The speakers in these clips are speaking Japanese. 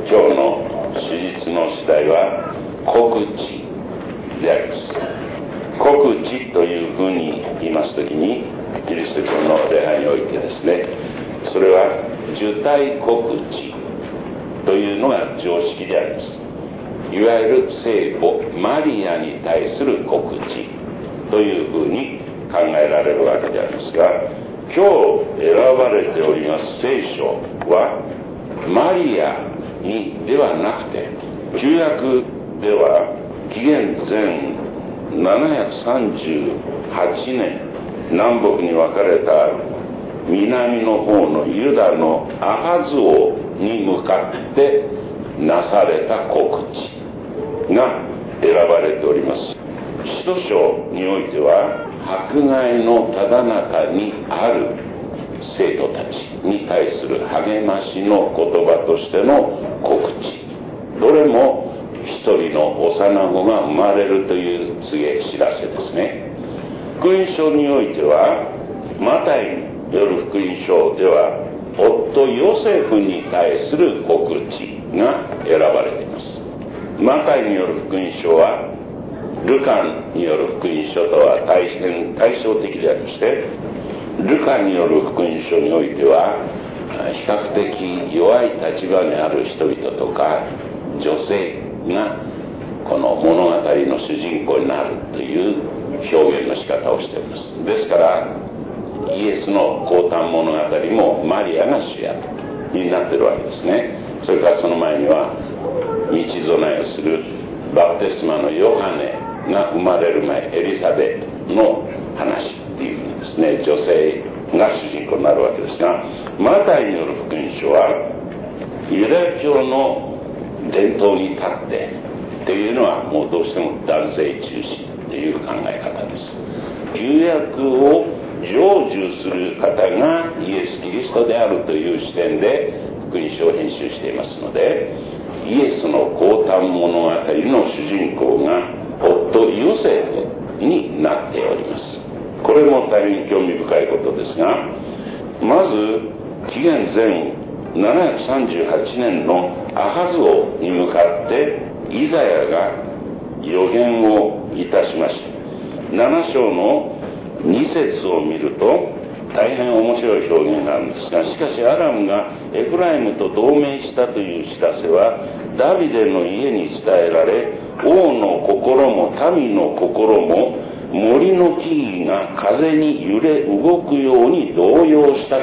今日の史実の次第は告知であります。告知というふうに言いますときに、キリスト教の礼拝においてですね、それは受胎告知というのが常識であります。いわゆる聖母マリアに対する告知というふうに考えられるわけでありますが、今日選ばれております聖書はマリアにではなくて、旧約では紀元前738年南北に分かれた南の方のユダのアハズ王に向かってなされた告知が選ばれております。使徒書においては迫害のただ中にある生徒たちに対する励ましの言葉としての告知、どれも一人の幼子が生まれるという告げ知らせですね。福音書においてはマタイによる福音書では夫ヨセフに対する告知が選ばれています。マタイによる福音書はルカによる福音書とは大変対照的でありまして、ルカによる福音書においては比較的弱い立場にある人々とか女性がこの物語の主人公になるという表現の仕方をしています。ですからイエスの降誕物語もマリアが主役になっているわけですね。それからその前には道備えをするバプテスマのヨハネが生まれる前エリザベートの話っていうふうにですね、女性が主人公になるわけですが、マタイによる福音書はユダヤ教の伝統に立ってっていうのはもうどうしても男性中心という考え方です。旧約を成就する方がイエス・キリストであるという視点で福音書を編集していますので、イエスの降誕物語の主人公が夫ヨセフになっております。これも大変興味深いことですが、まず紀元前738年のアハズ王に向かってイザヤが予言をいたしました。7章の2節を見ると大変面白い表現があるんですが、しかしアラムがエフライムと同盟したという知らせはダビデの家に伝えられ、王の心も民の心も森の木々が風に揺れ動くように動揺したから。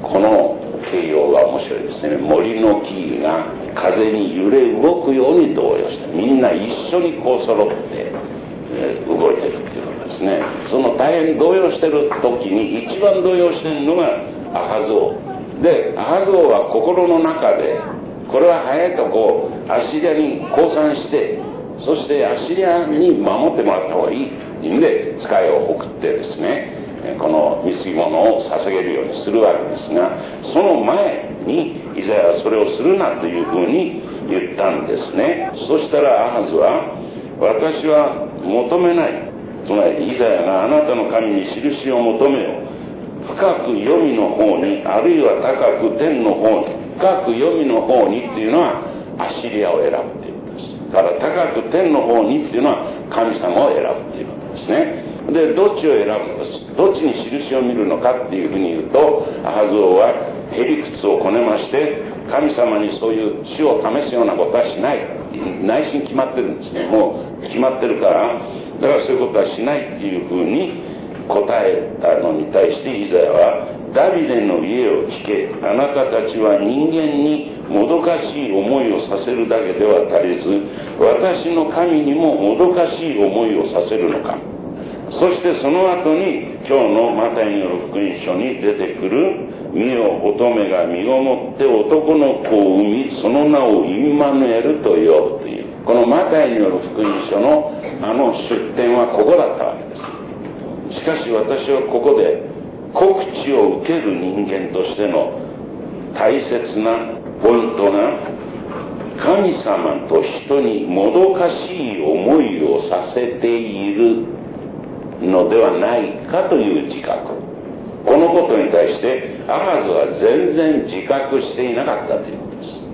この形容が面白いですね。森の木々が風に揺れ動くように動揺した。みんな一緒にこう揃って動いてるっていうことですね。その大変動揺してる時に一番動揺してるのがアハズ王で、アハズ王は心の中でこれは早いとこうアッシリアに降参して、そしてアッシリアに守ってもらった方がいいっていうんで使いを送ってですね、この貢ぎ物を捧げるようにするわけですが、その前にイザヤはそれをするなというふうに言ったんですね。そしたらアハズは、私は求めない、つまりイザヤがあなたの神に印を求めよう、深く黄泉の方に、あるいは高く天の方に、深く黄泉の方にっていうのはアッシリアを選ぶということです。だから高く天の方にっていうのは神様を選ぶということですね。で、どっちを選ぶのか、どっちに印を見るのかっていうふうに言うと、アハズ王はへりくつをこねまして、神様にそういう死を試すようなことはしない。内心決まってるんですね。もう決まってるから、だからそういうことはしないっていうふうに答えたのに対してイザヤは、ダビデの家を聞け、あなたたちは人間にもどかしい思いをさせるだけでは足りず、私の神にももどかしい思いをさせるのか。そしてその後に今日のマタイによる福音書に出てくる、見よ乙女が身ごもって男の子を産み、その名をインマヌエルと呼ぶという、このマタイによる福音書の出典はここだったわけです。しかし私はここで告知を受ける人間としての大切なポイントが、神様と人にもどかしい思いをさせているのではないかという自覚。このことに対してアハズは全然自覚していなかったということです。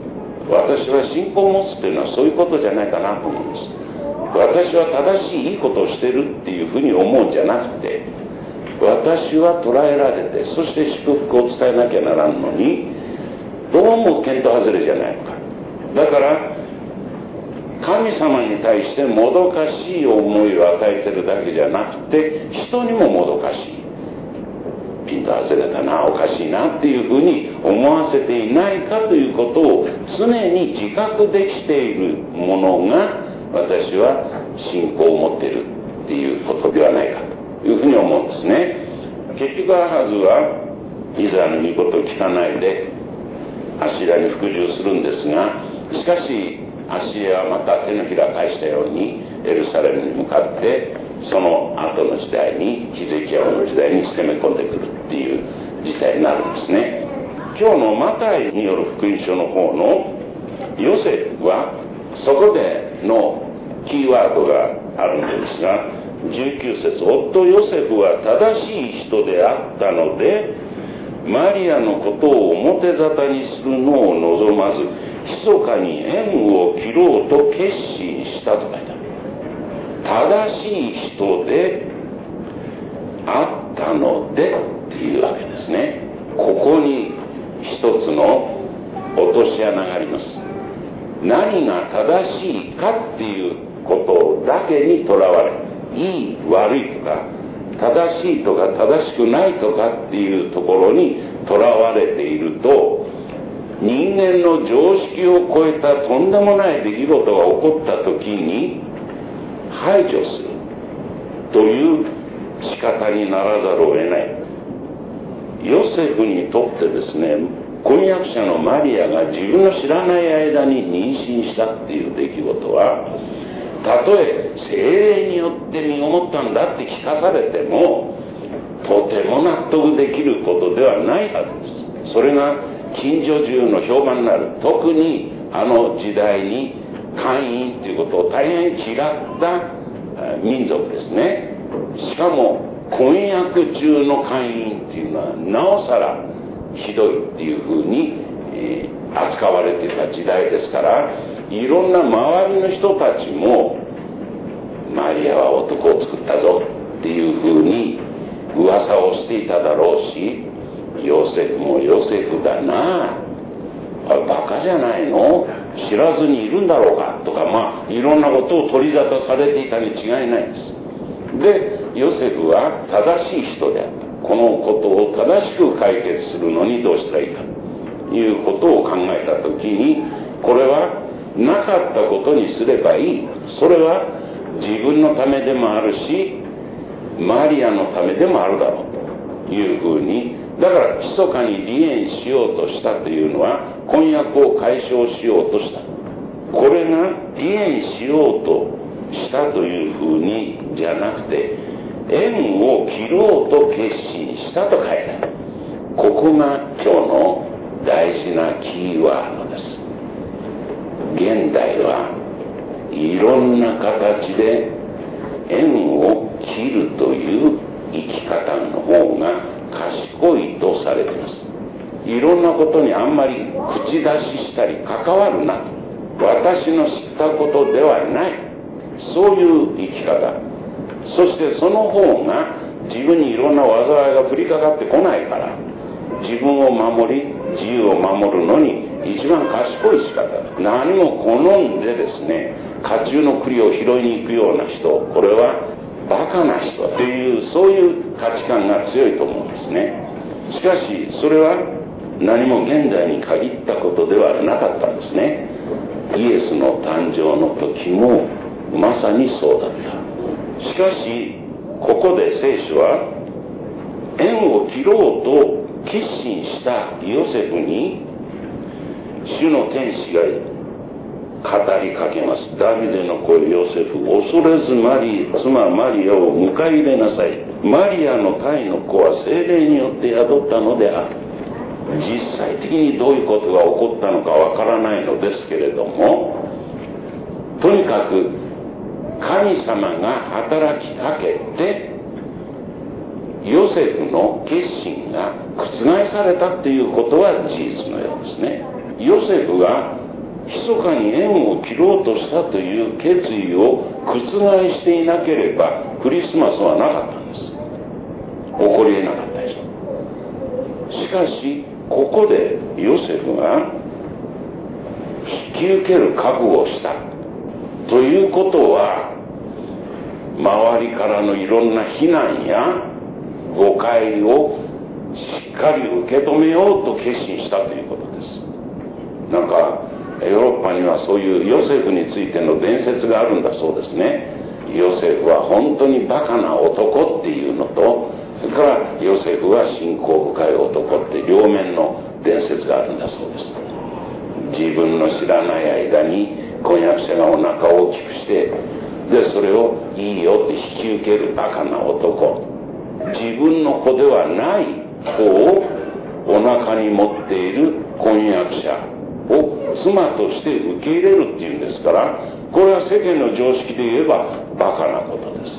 私は信仰を持つっていうのはそういうことじゃないかなと思うんです。私は正しいいいことをしてるっていうふうに思うんじゃなくて、私は捉えられて、そして祝福を伝えなきゃならんのに、どうも見当外れじゃないのか。だから神様に対してもどかしい思いを与えてるだけじゃなくて、人にももどかしい、ピント外れたな、おかしいなっていうふうに思わせていないかということを常に自覚できているものが、私は信仰を持っているっていうことではないかというふうに思うんですね。結局アハズはイザヤの言うことを聞かないでアッシリアに服従するんですが、しかしアッシリアはまた手のひら返したようにエルサレムに向かってその後の時代にヒゼキヤの時代に攻め込んでくるっていう事態になるんですね。今日のマタイによる福音書の方のヨセフはそこでのキーワードがあるんですが、19節、夫ヨセフは正しい人であったのでマリアのことを表沙汰にするのを望まず密かに縁を切ろうと決心したと書いてある。正しい人であったのでっていうわけですね。ここに一つの落とし穴があります。何が正しいかっていうことだけにとらわれ、いい悪いとか正しいとか正しくないとかっていうところにとらわれていると、人間の常識を超えたとんでもない出来事が起こった時に排除するという仕方にならざるを得ない。ヨセフにとってですね、婚約者のマリアが自分の知らない間に妊娠したっていう出来事は、たとえ聖霊によって身ごもったんだって聞かされてもとても納得できることではないはずです。それが近所中の評判になる。特にあの時代に会員ということを大変嫌った民族ですね。しかも婚約中の会員っていうのはなおさらひどいっていうふうに、扱われていた時代ですから、いろんな周りの人たちもマリアは男を作ったぞっていうふうに噂をしていただろうし、ヨセフもヨセフだな、バカじゃないの、知らずにいるんだろうかとか、いろんなことを取り沙汰されていたに違いないんです。でヨセフは正しい人であった。このことを正しく解決するのにどうしたらいいかということを考えたときに、これはなかったことにすればいい。それは自分のためでもあるしマリアのためでもあるだろうというふうに、だから密かに離縁しようとしたというのは婚約を解消しようとした。これが離縁しようとしたというふうにじゃなくて、縁を切ろうと決心したと書いてある。ここが今日の大事なキーワードです。現代はいろんな形で縁を切るという生き方の方が賢いとされています。いろんなことにあんまり口出ししたり関わるな、私の知ったことではない、そういう生き方。そしてその方が自分にいろんな災いが降りかかってこないから、自分を守り自由を守るのに一番賢い仕方だ。何も好んでですね、家中の栗を拾いに行くような人、これはバカな人だという、そういう価値観が強いと思うんですね。しかしそれは何も現代に限ったことではなかったんですね。イエスの誕生の時もまさにそうだった。しかしここで聖書は縁を切ろうと決心したヨセフに主の天使が語りかけます。ダビデの子ヨセフ、恐れず妻マリアを迎え入れなさい。マリアの胎の子は聖霊によって宿ったのである。実際的にどういうことが起こったのかわからないのですけれども、とにかく神様が働きかけてヨセフの決心が覆されたっていうことは事実のようですね。ヨセフが密かに縁を切ろうとしたという決意を覆していなければクリスマスはなかったんです。起こり得なかったでしょ。しかしここでヨセフが引き受ける覚悟をしたということは、周りからのいろんな非難や誤解をしっかり受け止めようと決心したということです。なんかヨーロッパにはそういうヨセフについての伝説があるんだそうですね。ヨセフは本当にバカな男っていうのと、それからヨセフは信仰深い男って両面の伝説があるんだそうです。自分の知らない間に婚約者がお腹を大きくして、でそれをいいよって引き受けるバカな男、自分の子ではない子をお腹に持っている婚約者を妻として受け入れるっていうんですから、これは世間の常識で言えばバカなことです。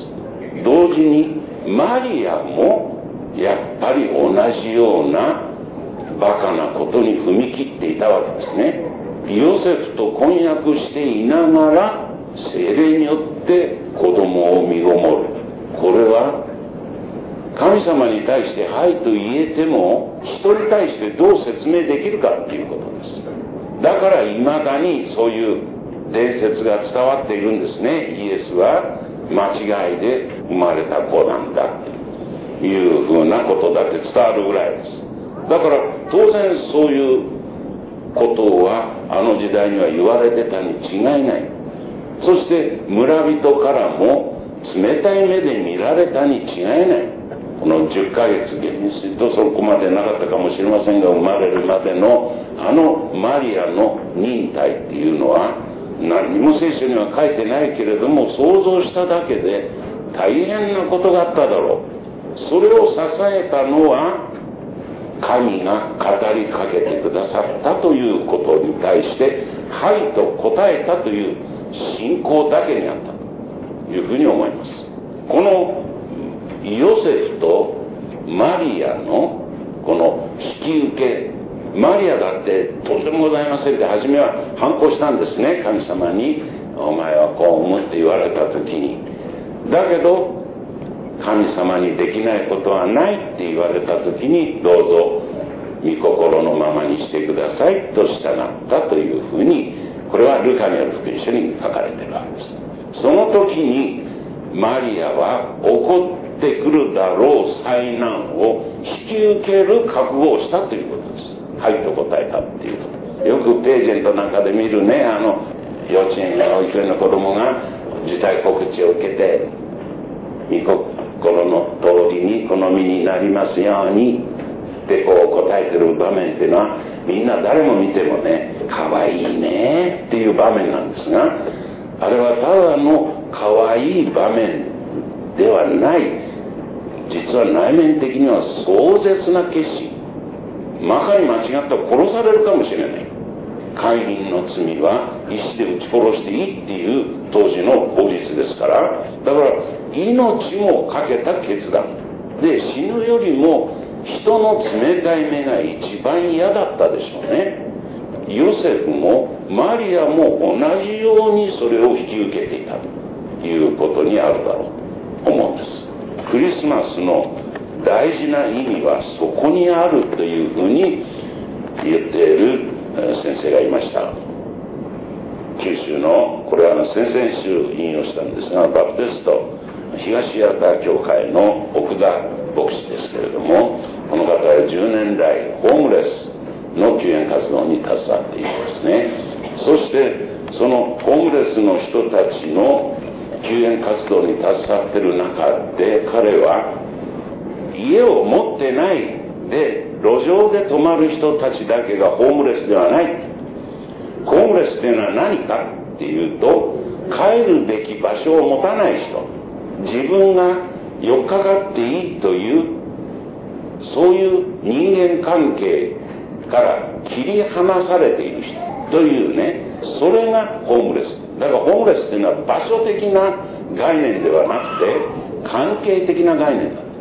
同時にマリアもやっぱり同じようなバカなことに踏み切っていたわけですね。ヨセフと婚約していながら聖霊によって子供を身ごもる。これは神様に対してはいと言えても人に対してどう説明できるかっていうことです。だから未だにそういう伝説が伝わっているんですね。イエスは間違いで生まれた子なんだというふうなことだって伝わるぐらいです。だから当然そういうことはあの時代には言われてたに違いない。そして村人からも冷たい目で見られたに違いない。この10ヶ月現実とそこまでなかったかもしれませんが、生まれるまでのあのマリアの忍耐っていうのは何も聖書には書いてないけれども、想像しただけで大変なことがあっただろう。それを支えたのは神が語りかけてくださったということに対してはいと答えたという信仰だけにあったというふうに思います。このヨセフとマリアのこの引き受け、マリアだってとんでもございませんって初めは反抗したんですね。神様にお前はこう思って言われた時に、だけど神様にできないことはないって言われた時に、どうぞ御心のままにしてくださいと従ったというふうに、これはルカによる福音書に書かれているわけです。その時にマリアは起こってくるだろう災難を引き受ける覚悟をしたということです。はいと答えたっていうこと。よくページェントなんかで見るね、幼稚園や保育園の子供が受胎告知を受けて、御心の通りに好みになりますようにってこう答えてる場面っていうのは、みんな誰も見てもね、かわいいねっていう場面なんですが、あれはただのかわいい場面ではない。実は内面的には壮絶な決心。まかに間違ったら殺されるかもしれない。姦淫の罪は石で撃ち殺していいっていう当時の法律ですから、だから命もかけた決断で、死ぬよりも人の冷たい目が一番嫌だったでしょうね。ヨセフもマリアも同じようにそれを引き受けていたということにあるだろうと思うんです。クリスマスの大事な意味はそこにあるというふうに言っている先生がいました。九州の、これは先々週引用したんですが、バプテスト東八幡教会の奥田牧師ですけれども、この方は10年来ホームレスの救援活動に携わっていますね。そしてそのホームレスの人たちの救援活動に携わっている中で、彼は家を持ってないで路上で泊まる人たちだけがホームレスではない。ホームレスっていうのは何かっていうと、帰るべき場所を持たない人、自分が寄っかかっていいというそういう人間関係から切り離されている人というね、それがホームレスだから、ホームレスっていうのは場所的な概念ではなくて関係的な概念だ。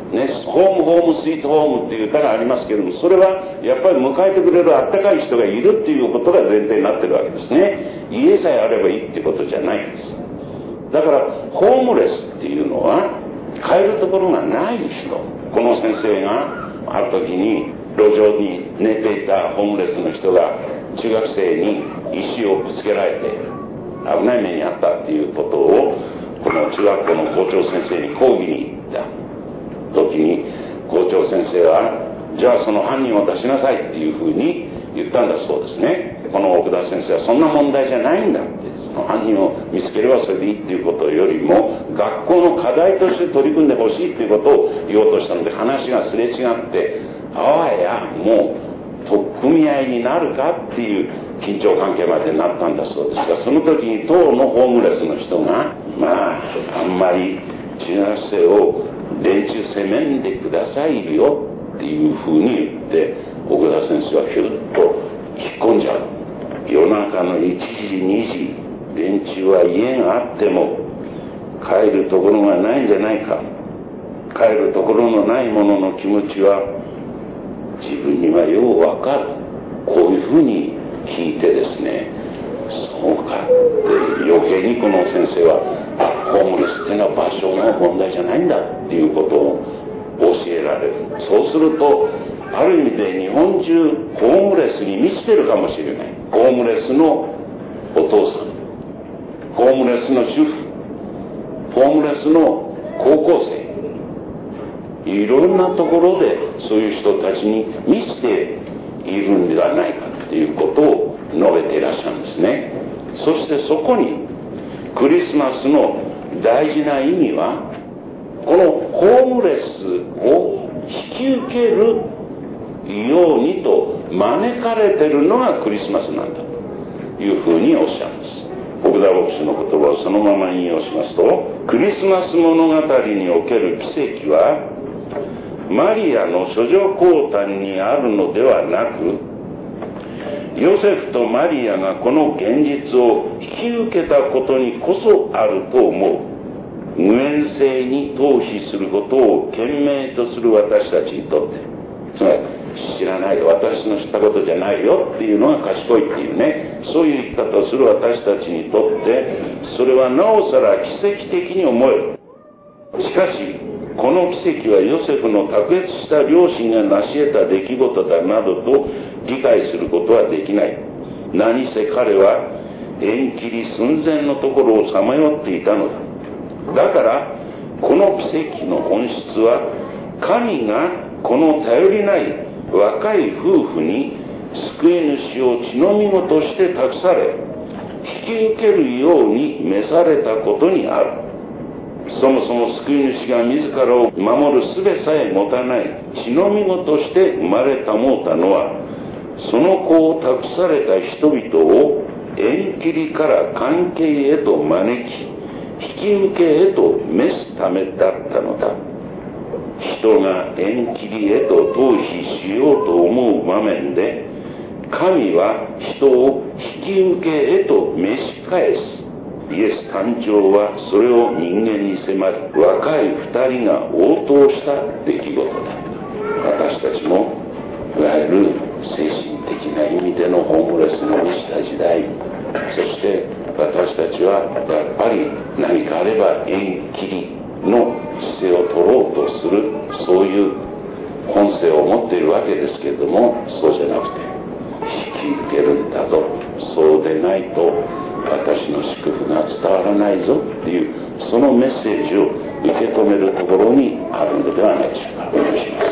ね、ホームスイートホームっていうからありますけれども、それはやっぱり迎えてくれるあったかい人がいるっていうことが前提になってるわけですね。家さえあればいいってことじゃないんです。だからホームレスっていうのは帰るところがない人。この先生がある時に路上に寝ていたホームレスの人が中学生に石をぶつけられて危ない目にあったっていうことをこの中学校の校長先生に講義に行った時に、校長先生はじゃあその犯人を出しなさいっていうふうに言ったんだそうですね。この奥田先生はそんな問題じゃないんだって、その犯人を見つければそれでいいっていうことよりも学校の課題として取り組んでほしいっていうことを言おうとしたので、話がすれ違ってあわやもう取っ組み合いになるかっていう緊張関係までなったんだそうですが、その時に当のホームレスの人があんまり中学生を連中責めんでくださいよっていうふうに言って、奥田先生はひゅっと引っ込んじゃう。夜中の1時2時、連中は家があっても帰るところがないんじゃないか。帰るところのない者の気持ちは自分にはようわかる。こういうふうに聞いてですね、そうかって余計にこの先生はホームレスっていうのは場所の問題じゃないんだっていうことを教えられる。そうするとある意味で日本中ホームレスに満ちてるかもしれない。ホームレスのお父さん、ホームレスの主婦、ホームレスの高校生、いろんなところでそういう人たちに満ちているんではないかということを述べていらっしゃるんですね。そしてそこにクリスマスの大事な意味は、このホームレスを引き受けるようにと招かれているのがクリスマスなんだというふうにおっしゃるんです。奥田牧師の言葉をそのまま引用しますと、クリスマス物語における奇跡はマリアの処女降誕にあるのではなく、ヨセフとマリアがこの現実を引き受けたことにこそあると思う。無縁性に逃避することを懸命とする私たちにとって、つまり知らないよ、私の知ったことじゃないよっていうのが賢いっていうね、そういう生き方をする私たちにとってそれはなおさら奇跡的に思える。しかしこの奇跡はヨセフの卓越した良心が成し得た出来事だなどと理解することはできない。何せ彼は縁切り寸前のところをさまよっていたのだ。だからこの奇跡の本質は、神がこの頼りない若い夫婦に救い主を血のみ子として託され、引き受けるように召されたことにある。そもそも救い主が自らを守る術さえ持たない血のみ子として生まれたもうたのは、その子を託された人々を縁切りから関係へと招き、引き受けへと召すためだったのだ。人が縁切りへと逃避しようと思う場面で、神は人を引き受けへと召し返す。イエス誕生はそれを人間に迫り、若い二人が応答した出来事だ。私たちもいわゆる精神的な意味でのホームレスに満ちた時代、そして私たちはやっぱり何かあれば縁切りの姿勢を取ろうとする、そういう本性を持っているわけですけれども、そうじゃなくて引き受けるんだぞ、そうでないと私の祝福が伝わらないぞっていう、そのメッセージを受け止めるところにあるのではないでしょうか。お願いします。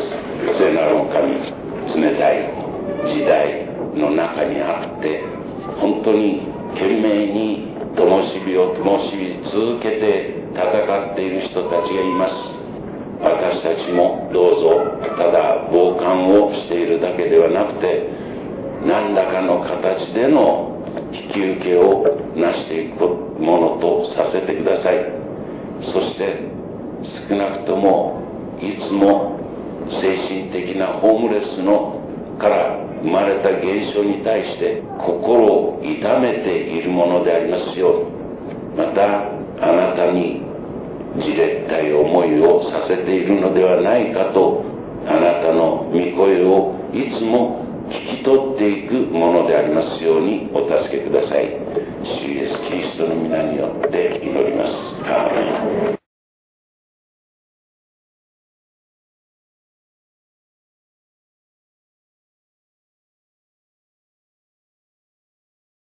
聖なる神、冷たい時代の中にあって本当に懸命に灯火を灯し続けて戦っている人たちがいます。私たちもどうぞただ傍観をしているだけではなくて、何らかの形での引き受けをなしていくものとさせてください。そして少なくともいつも精神的なホームレスのから生まれた現象に対して心を痛めているものでありますように、またあなたにじれったい思いをさせているのではないかと、あなたの御声をいつも聞き取っていくものでありますようにお助けください。主イエスキリストの皆によって祈ります。